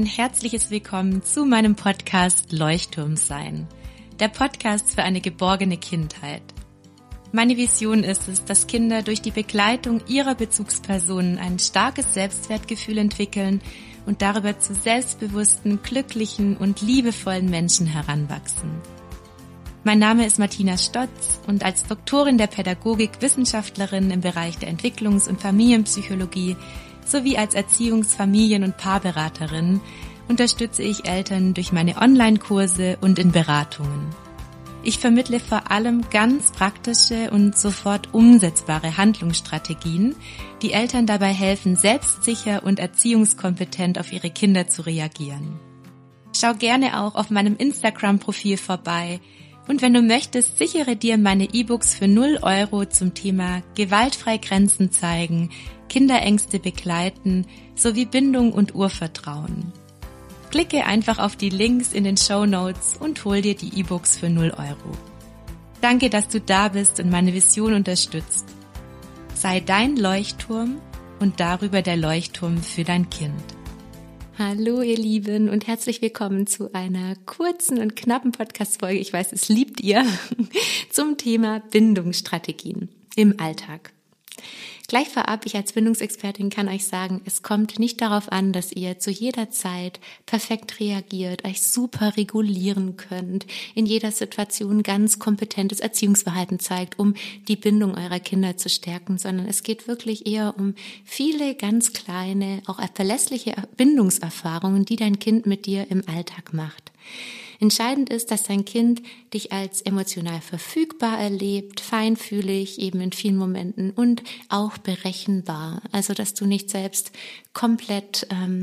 herzliches Willkommen zu meinem Podcast Leuchtturm sein, der Podcast für eine geborgene Kindheit. Meine Vision ist es, dass Kinder durch die Begleitung ihrer Bezugspersonen ein starkes Selbstwertgefühl entwickeln und darüber zu selbstbewussten, glücklichen und liebevollen Menschen heranwachsen. Mein Name ist Martina Stotz und als Doktorin der Pädagogik, Wissenschaftlerin im Bereich der Entwicklungs- und Familienpsychologie sowie als Erziehungs-, Familien- und Paarberaterin unterstütze ich Eltern durch meine Online-Kurse und in Beratungen. Ich vermittle vor allem ganz praktische und sofort umsetzbare Handlungsstrategien, die Eltern dabei helfen, selbstsicher und erziehungskompetent auf ihre Kinder zu reagieren. Schau gerne auch auf meinem Instagram-Profil vorbei und wenn du möchtest, sichere dir meine E-Books für 0 € zum Thema gewaltfrei Grenzen zeigen, Kinderängste begleiten sowie Bindung und Urvertrauen. Klicke einfach auf die Links in den Shownotes und hol dir die E-Books für 0 €. Danke, dass du da bist und meine Vision unterstützt. Sei dein Leuchtturm und darüber der Leuchtturm für dein Kind. Hallo ihr Lieben und herzlich willkommen zu einer kurzen und knappen Podcast-Folge, ich weiß, es liebt ihr, zum Thema Bindungsstrategien im Alltag. Gleich vorab, ich als Bindungsexpertin kann euch sagen, es kommt nicht darauf an, dass ihr zu jeder Zeit perfekt reagiert, euch super regulieren könnt, in jeder Situation ganz kompetentes Erziehungsverhalten zeigt, um die Bindung eurer Kinder zu stärken, sondern es geht wirklich eher um viele ganz kleine, auch verlässliche Bindungserfahrungen, die dein Kind mit dir im Alltag macht. Entscheidend ist, dass dein Kind dich als emotional verfügbar erlebt, feinfühlig eben in vielen Momenten und auch berechenbar. Also, dass du nicht selbst komplett,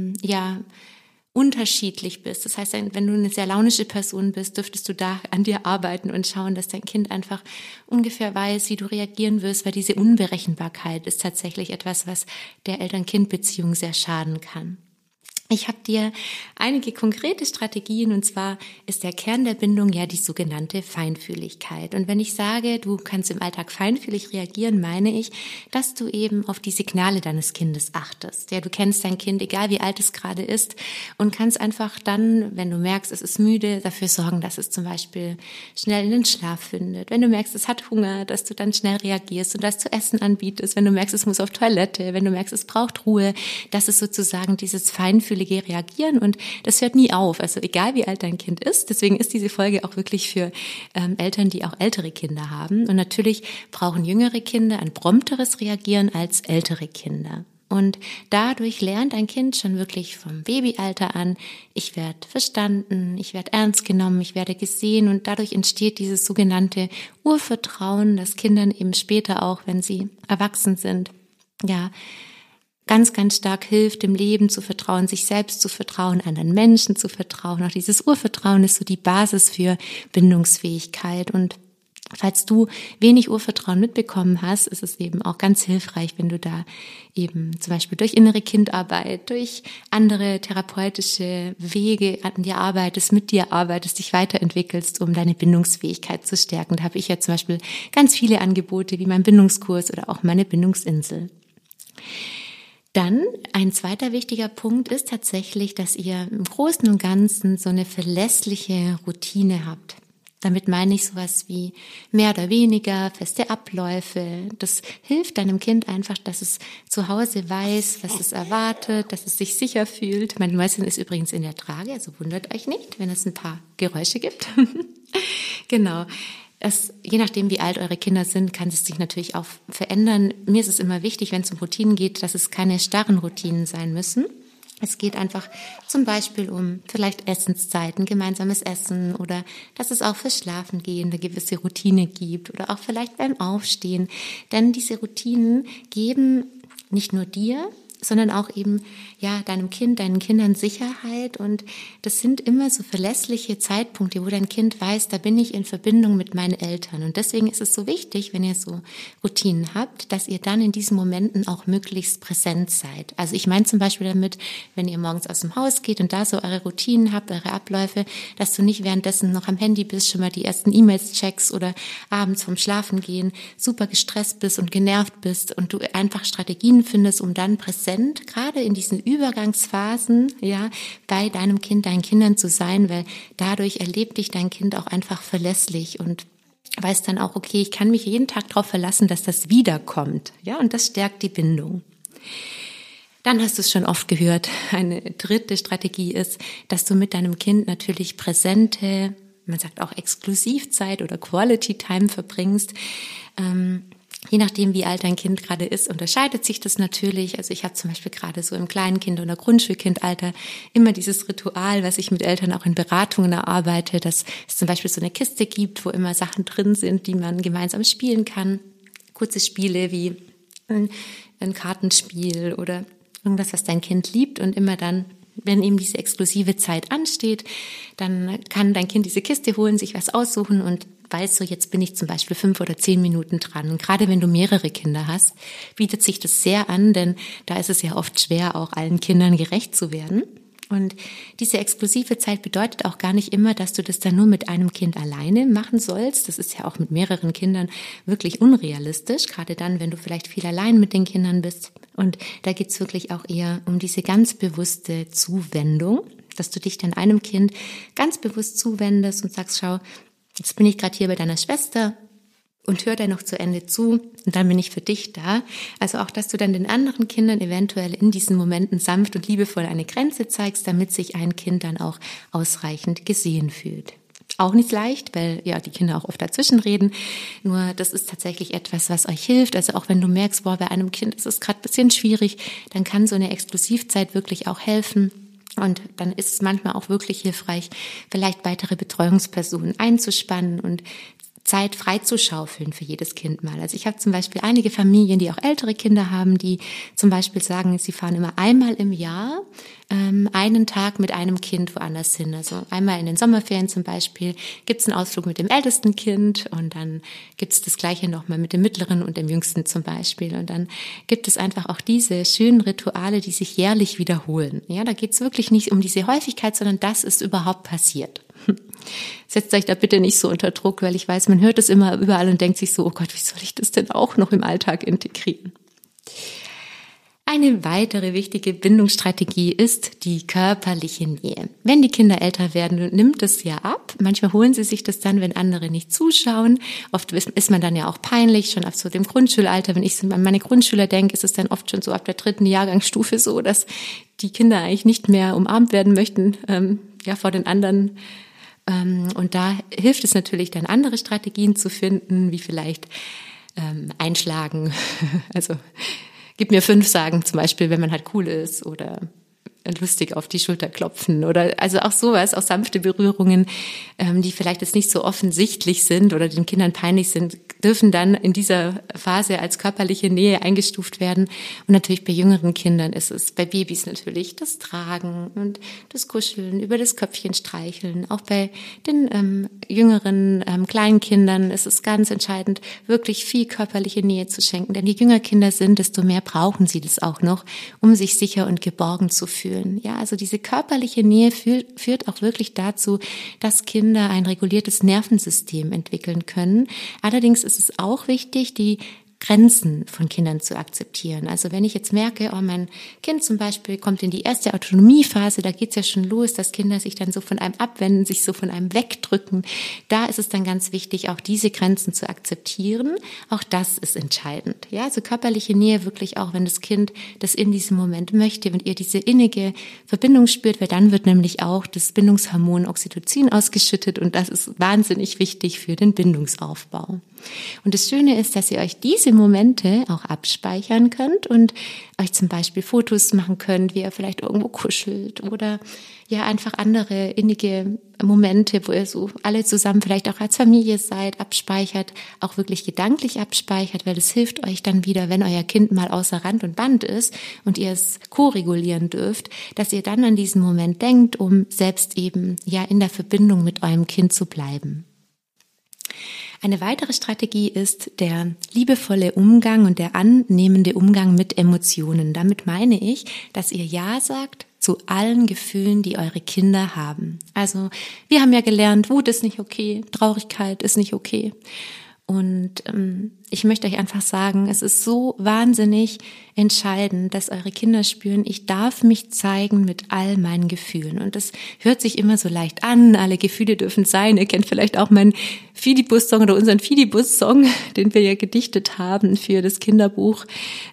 unterschiedlich bist. Das heißt, wenn du eine sehr launische Person bist, dürftest du da an dir arbeiten und schauen, dass dein Kind einfach ungefähr weiß, wie du reagieren wirst, weil diese Unberechenbarkeit ist tatsächlich etwas, was der Eltern-Kind-Beziehung sehr schaden kann. Ich habe dir einige konkrete Strategien und zwar ist der Kern der Bindung ja die sogenannte Feinfühligkeit. Und wenn ich sage, du kannst im Alltag feinfühlig reagieren, meine ich, dass du eben auf die Signale deines Kindes achtest. Ja, du kennst dein Kind, egal wie alt es gerade ist und kannst einfach dann, wenn du merkst, es ist müde, dafür sorgen, dass es zum Beispiel schnell in den Schlaf findet. Wenn du merkst, es hat Hunger, dass du dann schnell reagierst und das zu essen anbietest. Wenn du merkst, es muss auf Toilette, wenn du merkst, es braucht Ruhe, das ist sozusagen dieses feinfühlige Reagieren und das hört nie auf, also egal wie alt dein Kind ist, deswegen ist diese Folge auch wirklich für Eltern, die auch ältere Kinder haben und natürlich brauchen jüngere Kinder ein prompteres Reagieren als ältere Kinder. Und dadurch lernt ein Kind schon wirklich vom Babyalter an, ich werde verstanden, ich werde ernst genommen, ich werde gesehen und dadurch entsteht dieses sogenannte Urvertrauen, das Kindern eben später auch, wenn sie erwachsen sind, ganz, ganz stark hilft, dem Leben zu vertrauen, sich selbst zu vertrauen, anderen Menschen zu vertrauen. Auch dieses Urvertrauen ist so die Basis für Bindungsfähigkeit. Und falls du wenig Urvertrauen mitbekommen hast, ist es eben auch ganz hilfreich, wenn du da eben zum Beispiel durch innere Kindarbeit, durch andere therapeutische Wege an dir arbeitest, mit dir arbeitest, dich weiterentwickelst, um deine Bindungsfähigkeit zu stärken. Da habe ich ja zum Beispiel ganz viele Angebote, wie mein Bindungskurs oder auch meine Bindungsinsel. Dann ein zweiter wichtiger Punkt ist tatsächlich, dass ihr im Großen und Ganzen so eine verlässliche Routine habt. Damit meine ich sowas wie mehr oder weniger feste Abläufe. Das hilft deinem Kind einfach, dass es zu Hause weiß, was es erwartet, dass es sich sicher fühlt. Mein Mäuschen ist übrigens in der Trage, also wundert euch nicht, wenn es ein paar Geräusche gibt. Genau. Je nachdem, wie alt eure Kinder sind, kann es sich natürlich auch verändern. Mir ist es immer wichtig, wenn es um Routinen geht, dass es keine starren Routinen sein müssen. Es geht einfach zum Beispiel um vielleicht Essenszeiten, gemeinsames Essen oder dass es auch fürs Schlafengehen eine gewisse Routine gibt oder auch vielleicht beim Aufstehen. Denn diese Routinen geben nicht nur dir, sondern auch eben deinem Kind, deinen Kindern Sicherheit und das sind immer so verlässliche Zeitpunkte, wo dein Kind weiß, da bin ich in Verbindung mit meinen Eltern und deswegen ist es so wichtig, wenn ihr so Routinen habt, dass ihr dann in diesen Momenten auch möglichst präsent seid. Also ich meine zum Beispiel damit, wenn ihr morgens aus dem Haus geht und da so eure Routinen habt, eure Abläufe, dass du nicht währenddessen noch am Handy bist, schon mal die ersten E-Mails checkst oder abends vom Schlafengehen super gestresst bist und genervt bist und du einfach Strategien findest, um dann präsent präsent, gerade in diesen Übergangsphasen, ja, bei deinem Kind, deinen Kindern zu sein, weil dadurch erlebt dich dein Kind auch einfach verlässlich und weiß dann auch, okay, ich kann mich jeden Tag darauf verlassen, dass das wiederkommt, ja, und das stärkt die Bindung. Dann hast du es schon oft gehört, eine dritte Strategie ist, dass du mit deinem Kind natürlich präsente, man sagt auch Exklusivzeit oder Quality Time verbringst. Je nachdem, wie alt dein Kind gerade ist, unterscheidet sich das natürlich. Also ich habe zum Beispiel gerade so im Kleinkind- oder Grundschulkindalter immer dieses Ritual, was ich mit Eltern auch in Beratungen erarbeite, dass es zum Beispiel so eine Kiste gibt, wo immer Sachen drin sind, die man gemeinsam spielen kann. Kurze Spiele wie ein Kartenspiel oder irgendwas, was dein Kind liebt, und immer dann, wenn eben diese exklusive Zeit ansteht, dann kann dein Kind diese Kiste holen, sich was aussuchen und weiß so, jetzt bin ich zum Beispiel 5 oder 10 Minuten dran. Und gerade wenn du mehrere Kinder hast, bietet sich das sehr an, denn da ist es ja oft schwer, auch allen Kindern gerecht zu werden. Und diese exklusive Zeit bedeutet auch gar nicht immer, dass du das dann nur mit einem Kind alleine machen sollst. Das ist ja auch mit mehreren Kindern wirklich unrealistisch, gerade dann, wenn du vielleicht viel allein mit den Kindern bist. Und da geht's wirklich auch eher um diese ganz bewusste Zuwendung, dass du dich dann einem Kind ganz bewusst zuwendest und sagst, schau, jetzt bin ich gerade hier bei deiner Schwester und hör dir noch zu Ende zu und dann bin ich für dich da. Also auch, dass du dann den anderen Kindern eventuell in diesen Momenten sanft und liebevoll eine Grenze zeigst, damit sich ein Kind dann auch ausreichend gesehen fühlt. Auch nicht leicht, weil ja die Kinder auch oft dazwischen reden. Nur das ist tatsächlich etwas, was euch hilft. Also auch wenn du merkst, boah, bei einem Kind ist es gerade ein bisschen schwierig, dann kann so eine Exklusivzeit wirklich auch helfen. Und dann ist es manchmal auch wirklich hilfreich, vielleicht weitere Betreuungspersonen einzuspannen und Zeit freizuschaufeln für jedes Kind mal. Also ich habe zum Beispiel einige Familien, die auch ältere Kinder haben, die zum Beispiel sagen, sie fahren immer einmal im Jahr einen Tag mit einem Kind woanders hin. Also einmal in den Sommerferien zum Beispiel gibt es einen Ausflug mit dem ältesten Kind und dann gibt es das Gleiche nochmal mit dem mittleren und dem jüngsten zum Beispiel. Und dann gibt es einfach auch diese schönen Rituale, die sich jährlich wiederholen. Ja, da geht es wirklich nicht um diese Häufigkeit, sondern das ist überhaupt passiert. Setzt euch da bitte nicht so unter Druck, weil ich weiß, man hört es immer überall und denkt sich so, oh Gott, wie soll ich das denn auch noch im Alltag integrieren? Eine weitere wichtige Bindungsstrategie ist die körperliche Nähe. Wenn die Kinder älter werden, nimmt es ja ab. Manchmal holen sie sich das dann, wenn andere nicht zuschauen. Oft ist man dann ja auch peinlich, schon ab so dem Grundschulalter. Wenn ich an meine Grundschüler denke, ist es dann oft schon so ab der 3. Jahrgangsstufe so, dass die Kinder eigentlich nicht mehr umarmt werden möchten, vor den anderen. Und da hilft es natürlich dann, andere Strategien zu finden, wie vielleicht einschlagen, also gib mir 5 sagen zum Beispiel, wenn man halt cool ist, oder lustig auf die Schulter klopfen oder also auch sowas, auch sanfte Berührungen, die vielleicht jetzt nicht so offensichtlich sind oder den Kindern peinlich sind, dürfen dann in dieser Phase als körperliche Nähe eingestuft werden. Und natürlich bei jüngeren Kindern ist es, bei Babys natürlich das Tragen und das Kuscheln, über das Köpfchen streicheln. Auch bei den jüngeren kleinen Kindern ist es ganz entscheidend, wirklich viel körperliche Nähe zu schenken. Denn je jünger Kinder sind, desto mehr brauchen sie das auch noch, um sich sicher und geborgen zu fühlen. Ja, also diese körperliche Nähe führt auch wirklich dazu, dass Kinder ein reguliertes Nervensystem entwickeln können. Allerdings ist es auch wichtig, die Grenzen von Kindern zu akzeptieren. Also wenn ich jetzt merke, oh, mein Kind zum Beispiel kommt in die erste Autonomiephase, da geht's ja schon los, dass Kinder sich dann so von einem abwenden, sich so von einem wegdrücken. Da ist es dann ganz wichtig, auch diese Grenzen zu akzeptieren. Auch das ist entscheidend. Ja, also körperliche Nähe wirklich auch, wenn das Kind das in diesem Moment möchte, wenn ihr diese innige Verbindung spürt, weil dann wird nämlich auch das Bindungshormon Oxytocin ausgeschüttet und das ist wahnsinnig wichtig für den Bindungsaufbau. Und das Schöne ist, dass ihr euch diese Momente auch abspeichern könnt und euch zum Beispiel Fotos machen könnt, wie ihr vielleicht irgendwo kuschelt oder ja einfach andere innige Momente, wo ihr so alle zusammen vielleicht auch als Familie seid, abspeichert, auch wirklich gedanklich abspeichert, weil das hilft euch dann wieder, wenn euer Kind mal außer Rand und Band ist und ihr es ko-regulieren dürft, dass ihr dann an diesen Moment denkt, um selbst eben ja in der Verbindung mit eurem Kind zu bleiben. Eine weitere Strategie ist der liebevolle Umgang und der annehmende Umgang mit Emotionen. Damit meine ich, dass ihr Ja sagt zu allen Gefühlen, die eure Kinder haben. Also wir haben ja gelernt, Wut ist nicht okay, Traurigkeit ist nicht okay. Und ich möchte euch einfach sagen, es ist so wahnsinnig entscheidend, dass eure Kinder spüren, ich darf mich zeigen mit all meinen Gefühlen. Und das hört sich immer so leicht an, alle Gefühle dürfen sein. Ihr kennt vielleicht auch meinen Fidibus-Song oder unseren Fidibus-Song, den wir ja gedichtet haben für das Kinderbuch,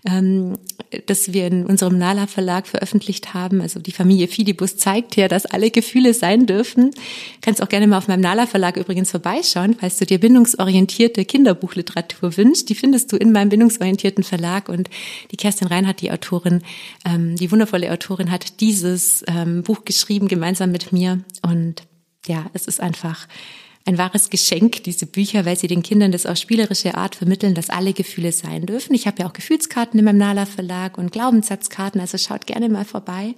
das wir in unserem Nala Verlag veröffentlicht haben. Also die Familie Fidibus zeigt ja, dass alle Gefühle sein dürfen. Kannst auch gerne mal auf meinem Nala Verlag übrigens vorbeischauen, falls du dir bindungsorientierte Kinderbuchliteratur wünschst. Die findest du in meinem bindungsorientierten Verlag. Und die Kerstin Reinhardt, die Autorin, die wundervolle Autorin, hat dieses Buch geschrieben gemeinsam mit mir. Und ja, es ist einfach ein wahres Geschenk, diese Bücher, weil sie den Kindern das auf spielerische Art vermitteln, dass alle Gefühle sein dürfen. Ich habe ja auch Gefühlskarten in meinem Nala Verlag und Glaubenssatzkarten, also schaut gerne mal vorbei.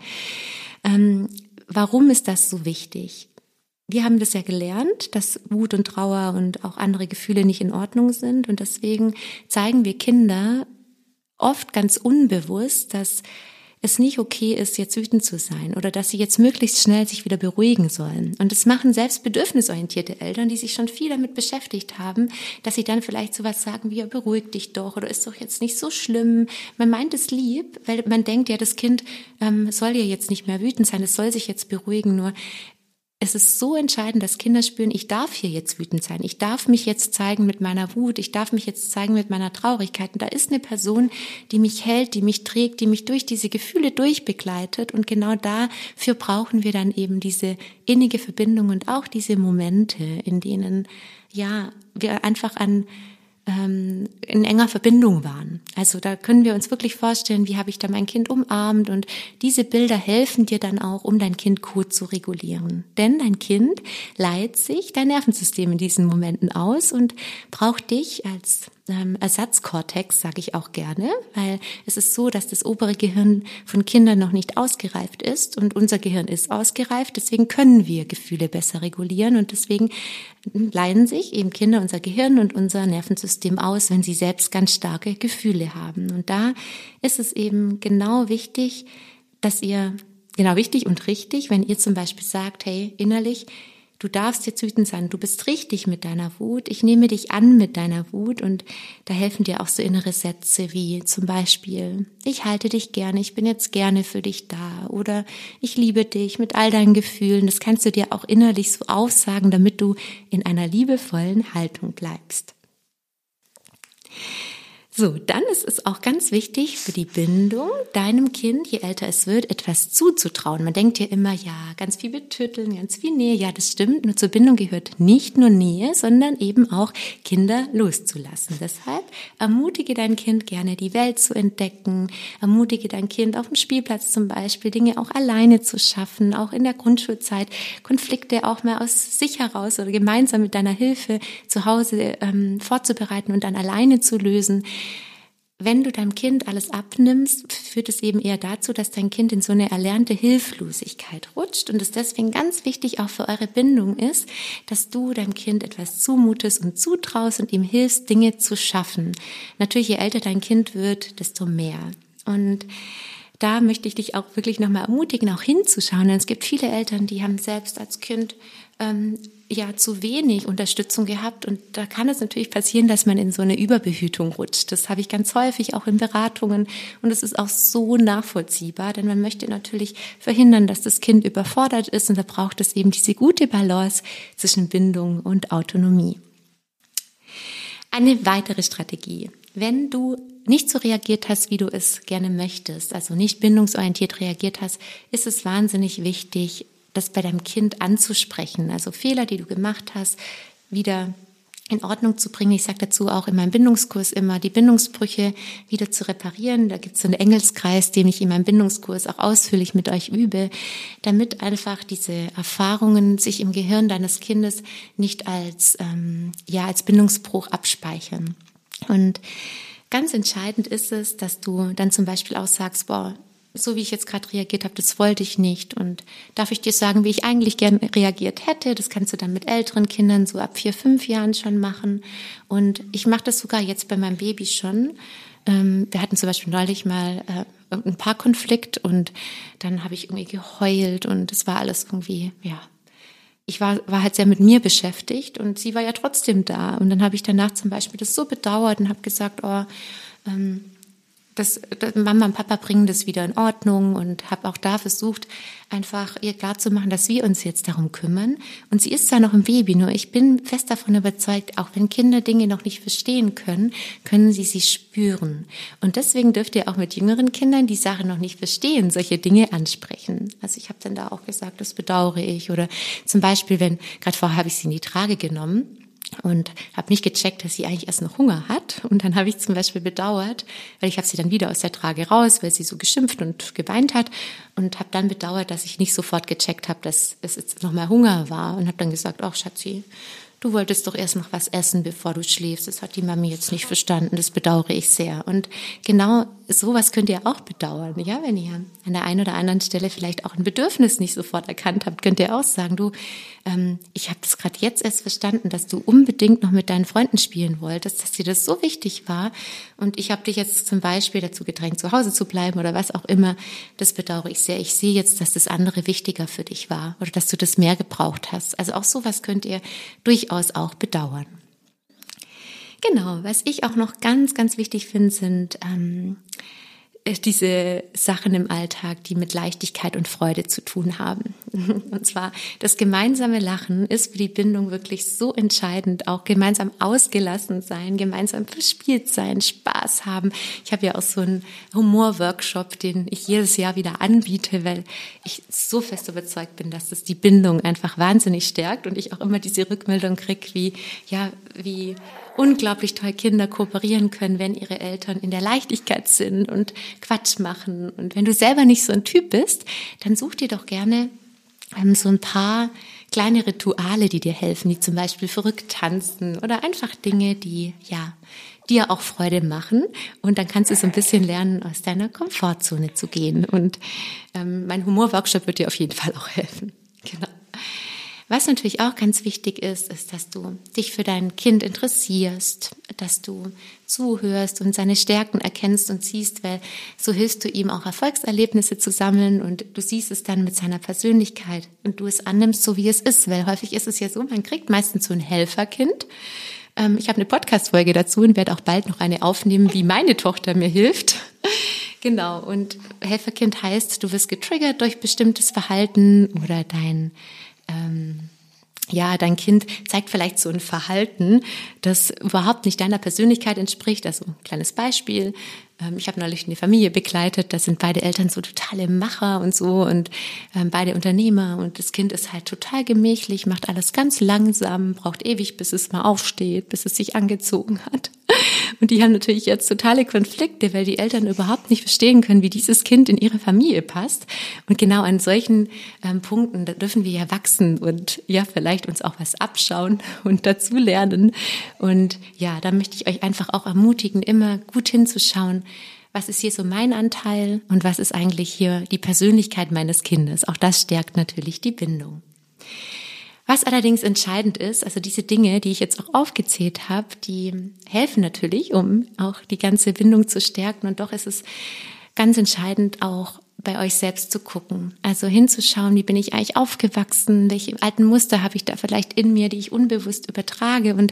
Warum ist das so wichtig? Wir haben das ja gelernt, dass Wut und Trauer und auch andere Gefühle nicht in Ordnung sind, und deswegen zeigen wir Kinder oft ganz unbewusst, dass es nicht okay ist, jetzt wütend zu sein oder dass sie jetzt möglichst schnell sich wieder beruhigen sollen. Und das machen selbst bedürfnisorientierte Eltern, die sich schon viel damit beschäftigt haben, dass sie dann vielleicht sowas sagen wie, ja, beruhig dich doch oder ist doch jetzt nicht so schlimm. Man meint es lieb, weil man denkt, ja, das Kind soll ja jetzt nicht mehr wütend sein, es soll sich jetzt beruhigen, nur es ist so entscheidend, dass Kinder spüren, ich darf hier jetzt wütend sein, ich darf mich jetzt zeigen mit meiner Wut, ich darf mich jetzt zeigen mit meiner Traurigkeit. Und da ist eine Person, die mich hält, die mich trägt, die mich durch diese Gefühle durchbegleitet. Und genau dafür brauchen wir dann eben diese innige Verbindung und auch diese Momente, in denen ja wir einfach in enger Verbindung waren. Also da können wir uns wirklich vorstellen, wie habe ich da mein Kind umarmt, und diese Bilder helfen dir dann auch, um dein Kind gut zu regulieren. Denn dein Kind leiht sich dein Nervensystem in diesen Momenten aus und braucht dich als Ersatzkortex, sage ich auch gerne, weil es ist so, dass das obere Gehirn von Kindern noch nicht ausgereift ist und unser Gehirn ist ausgereift, deswegen können wir Gefühle besser regulieren und deswegen leihen sich eben Kinder unser Gehirn und unser Nervensystem aus, wenn sie selbst ganz starke Gefühle haben. Und da ist es eben genau wichtig, wichtig und richtig, wenn ihr zum Beispiel sagt, hey, innerlich, du darfst jetzt wütend sein, du bist richtig mit deiner Wut, ich nehme dich an mit deiner Wut, und da helfen dir auch so innere Sätze wie zum Beispiel, ich halte dich gerne, ich bin jetzt gerne für dich da, oder ich liebe dich mit all deinen Gefühlen. Das kannst du dir auch innerlich so aufsagen, damit du in einer liebevollen Haltung bleibst. So, dann ist es auch ganz wichtig für die Bindung, deinem Kind, je älter es wird, etwas zuzutrauen. Man denkt ja immer, ja, ganz viel betütteln, ganz viel Nähe. Ja, das stimmt. Nur zur Bindung gehört nicht nur Nähe, sondern eben auch Kinder loszulassen. Deshalb ermutige dein Kind gerne, die Welt zu entdecken. Ermutige dein Kind auf dem Spielplatz zum Beispiel, Dinge auch alleine zu schaffen, auch in der Grundschulzeit, Konflikte auch mal aus sich heraus oder gemeinsam mit deiner Hilfe zu Hause vorzubereiten und dann alleine zu lösen. Wenn du deinem Kind alles abnimmst, führt es eben eher dazu, dass dein Kind in so eine erlernte Hilflosigkeit rutscht, und es deswegen ganz wichtig auch für eure Bindung ist, dass du deinem Kind etwas zumutest und zutraust und ihm hilfst, Dinge zu schaffen. Natürlich, je älter dein Kind wird, desto mehr. Und da möchte ich dich auch wirklich nochmal ermutigen, auch hinzuschauen, denn es gibt viele Eltern, die haben selbst als Kind zu wenig Unterstützung gehabt, und da kann es natürlich passieren, dass man in so eine Überbehütung rutscht. Das habe ich ganz häufig auch in Beratungen, und es ist auch so nachvollziehbar, denn man möchte natürlich verhindern, dass das Kind überfordert ist, und da braucht es eben diese gute Balance zwischen Bindung und Autonomie. Eine weitere Strategie: Wenn du nicht so reagiert hast, wie du es gerne möchtest, also nicht bindungsorientiert reagiert hast, ist es wahnsinnig wichtig, das bei deinem Kind anzusprechen, also Fehler, die du gemacht hast, wieder in Ordnung zu bringen. Ich sage dazu auch in meinem Bindungskurs immer, die Bindungsbrüche wieder zu reparieren. Da gibt es so einen Engelskreis, den ich in meinem Bindungskurs auch ausführlich mit euch übe, damit einfach diese Erfahrungen sich im Gehirn deines Kindes nicht als Bindungsbruch abspeichern. Und ganz entscheidend ist es, dass du dann zum Beispiel auch sagst, so wie ich jetzt gerade reagiert habe, das wollte ich nicht. Und darf ich dir sagen, wie ich eigentlich gerne reagiert hätte? Das kannst du dann mit älteren Kindern so ab 4, 5 Jahren schon machen. Und ich mache das sogar jetzt bei meinem Baby schon. Wir hatten zum Beispiel neulich mal einen Paarkonflikt, und dann habe ich irgendwie geheult, und es war alles irgendwie, ich war halt sehr mit mir beschäftigt, und sie war ja trotzdem da. Und dann habe ich danach zum Beispiel das so bedauert und habe gesagt, Mama und Papa bringen das wieder in Ordnung und habe auch da versucht, einfach ihr klarzumachen, dass wir uns jetzt darum kümmern. Und sie ist zwar noch ein Baby, nur ich bin fest davon überzeugt, auch wenn Kinder Dinge noch nicht verstehen können, können sie spüren. Und deswegen dürft ihr auch mit jüngeren Kindern, die Sache noch nicht verstehen, solche Dinge ansprechen. Also ich habe dann da auch gesagt, das bedauere ich. Oder zum Beispiel, gerade vorher habe ich sie in die Trage genommen und habe nicht gecheckt, dass sie eigentlich erst noch Hunger hat. Und dann habe ich zum Beispiel bedauert, weil ich habe sie dann wieder aus der Trage raus, weil sie so geschimpft und geweint hat und habe dann bedauert, dass ich nicht sofort gecheckt habe, dass es jetzt noch mal Hunger war und habe dann gesagt, ach Schatzi, du wolltest doch erst noch was essen, bevor du schläfst. Das hat die Mami jetzt nicht verstanden. Das bedauere ich sehr. Und genau sowas könnt ihr auch bedauern. Ja, wenn ihr an der einen oder anderen Stelle vielleicht auch ein Bedürfnis nicht sofort erkannt habt, könnt ihr auch sagen, du, ich habe das gerade jetzt erst verstanden, dass du unbedingt noch mit deinen Freunden spielen wolltest, dass dir das so wichtig war. Und ich habe dich jetzt zum Beispiel dazu gedrängt, zu Hause zu bleiben oder was auch immer. Das bedauere ich sehr. Ich sehe jetzt, dass das andere wichtiger für dich war oder dass du das mehr gebraucht hast. Also auch sowas könnt ihr durchaus auch bedauern. Genau, was ich auch noch ganz, ganz wichtig finde, sind diese Sachen im Alltag, die mit Leichtigkeit und Freude zu tun haben. Und zwar das gemeinsame Lachen ist für die Bindung wirklich so entscheidend, auch gemeinsam ausgelassen sein, gemeinsam verspielt sein, Spaß haben. Ich habe ja auch so einen Humorworkshop, den ich jedes Jahr wieder anbiete, weil ich so fest überzeugt bin, dass das die Bindung einfach wahnsinnig stärkt und ich auch immer diese Rückmeldung kriege, wie unglaublich toll Kinder kooperieren können, wenn ihre Eltern in der Leichtigkeit sind und Quatsch machen. Und wenn du selber nicht so ein Typ bist, dann such dir doch gerne so ein paar kleine Rituale, die dir helfen, wie zum Beispiel verrückt tanzen oder einfach Dinge, die dir auch Freude machen. Und dann kannst du so ein bisschen lernen, aus deiner Komfortzone zu gehen. Und mein Humorworkshop wird dir auf jeden Fall auch helfen. Genau. Was natürlich auch ganz wichtig ist, dass du dich für dein Kind interessierst, dass du zuhörst und seine Stärken erkennst und siehst, weil so hilfst du ihm auch Erfolgserlebnisse zu sammeln und du siehst es dann mit seiner Persönlichkeit und du es annimmst, so wie es ist, weil häufig ist es ja so, man kriegt meistens so ein Helferkind. Ich habe eine Podcast-Folge dazu und werde auch bald noch eine aufnehmen, wie meine Tochter mir hilft. Genau, und Helferkind heißt, du wirst getriggert durch bestimmtes Verhalten oder dein Kind zeigt vielleicht so ein Verhalten, das überhaupt nicht deiner Persönlichkeit entspricht. Also ein kleines Beispiel. Ich habe neulich eine Familie begleitet, da sind beide Eltern so totale Macher und so und beide Unternehmer und das Kind ist halt total gemächlich, macht alles ganz langsam, braucht ewig, bis es mal aufsteht, bis es sich angezogen hat. Und die haben natürlich jetzt totale Konflikte, weil die Eltern überhaupt nicht verstehen können, wie dieses Kind in ihre Familie passt. Und genau an solchen Punkten, da dürfen wir ja wachsen und ja, vielleicht uns auch was abschauen und dazulernen. Und ja, da möchte ich euch einfach auch ermutigen, immer gut hinzuschauen, was ist hier so mein Anteil und was ist eigentlich hier die Persönlichkeit meines Kindes. Auch das stärkt natürlich die Bindung. Was allerdings entscheidend ist, also diese Dinge, die ich jetzt auch aufgezählt habe, die helfen natürlich, um auch die ganze Bindung zu stärken. Und doch ist es ganz entscheidend, auch bei euch selbst zu gucken. Also hinzuschauen, wie bin ich eigentlich aufgewachsen, welche alten Muster habe ich da vielleicht in mir, die ich unbewusst übertrage und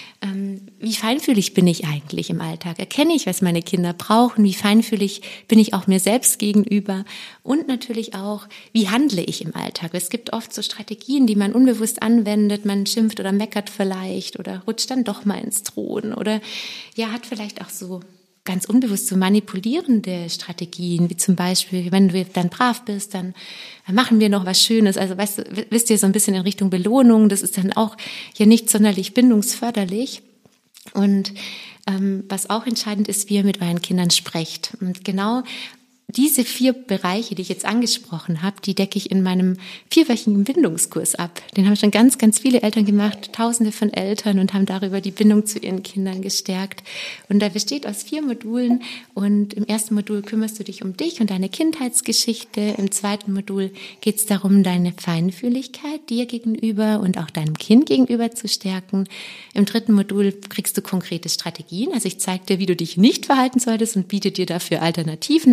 wie feinfühlig bin ich eigentlich im Alltag? Erkenne ich, was meine Kinder brauchen? Wie feinfühlig bin ich auch mir selbst gegenüber? Und natürlich auch, wie handle ich im Alltag? Es gibt oft so Strategien, die man unbewusst anwendet. Man schimpft oder meckert vielleicht oder rutscht dann doch mal ins Drohen oder ja, hat vielleicht auch so ganz unbewusst so manipulierende Strategien, wie zum Beispiel, wenn du dann brav bist, dann machen wir noch was Schönes. Also wisst ihr, so ein bisschen in Richtung Belohnung, das ist dann auch ja nicht sonderlich bindungsförderlich. Und was auch entscheidend ist, wie ihr mit euren Kindern sprecht. Und genau diese 4 Bereiche, die ich jetzt angesprochen habe, die decke ich in meinem 4-wöchigen Bindungskurs ab. Den haben schon ganz, ganz viele Eltern gemacht, Tausende von Eltern und haben darüber die Bindung zu ihren Kindern gestärkt. Und der besteht aus 4 Modulen und im ersten Modul kümmerst du dich um dich und deine Kindheitsgeschichte. Im zweiten Modul geht es darum, deine Feinfühligkeit dir gegenüber und auch deinem Kind gegenüber zu stärken. Im dritten Modul kriegst du konkrete Strategien. Also ich zeige dir, wie du dich nicht verhalten solltest und biete dir dafür Alternativen an.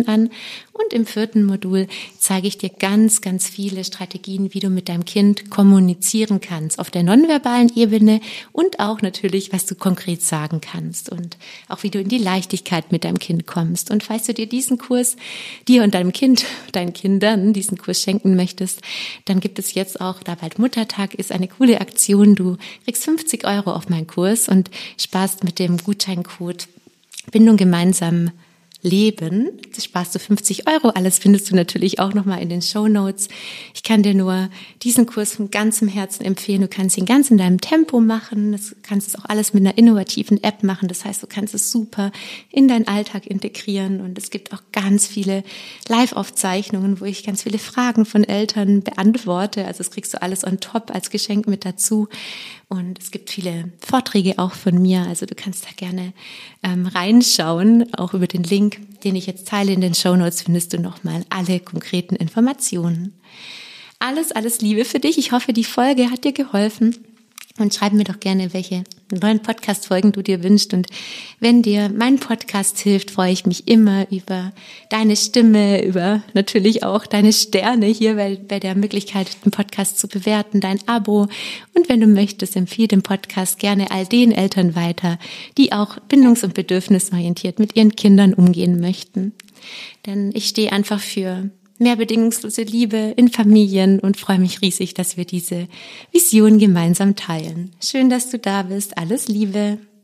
Und im 4. Modul zeige ich dir ganz, ganz viele Strategien, wie du mit deinem Kind kommunizieren kannst, auf der nonverbalen Ebene und auch natürlich, was du konkret sagen kannst und auch wie du in die Leichtigkeit mit deinem Kind kommst. Und falls du dir diesen Kurs, dir und deinem Kind, deinen Kindern diesen Kurs schenken möchtest, dann gibt es jetzt auch, da bald Muttertag ist, eine coole Aktion. Du kriegst 50 € auf meinen Kurs und sparst mit dem Gutscheincode Bindung gemeinsam Leben. Das sparst du 50 €. Alles findest du natürlich auch nochmal in den Shownotes. Ich kann dir nur diesen Kurs von ganzem Herzen empfehlen. Du kannst ihn ganz in deinem Tempo machen. Du kannst es auch alles mit einer innovativen App machen. Das heißt, du kannst es super in deinen Alltag integrieren. Und es gibt auch ganz viele Live-Aufzeichnungen, wo ich ganz viele Fragen von Eltern beantworte. Also das kriegst du alles on top als Geschenk mit dazu. Und es gibt viele Vorträge auch von mir, also du kannst da gerne reinschauen. Auch über den Link, den ich jetzt teile in den Shownotes, findest du nochmal alle konkreten Informationen. Alles Liebe für dich. Ich hoffe, die Folge hat dir geholfen. Und schreib mir doch gerne, welche neuen Podcast-Folgen du dir wünschst. Und wenn dir mein Podcast hilft, freue ich mich immer über deine Stimme, über natürlich auch deine Sterne hier bei der Möglichkeit, den Podcast zu bewerten, dein Abo. Und wenn du möchtest, empfehle den Podcast gerne all den Eltern weiter, die auch bindungs- und bedürfnisorientiert mit ihren Kindern umgehen möchten. Denn ich stehe einfach für mehr bedingungslose Liebe in Familien und freue mich riesig, dass wir diese Vision gemeinsam teilen. Schön, dass du da bist. Alles Liebe.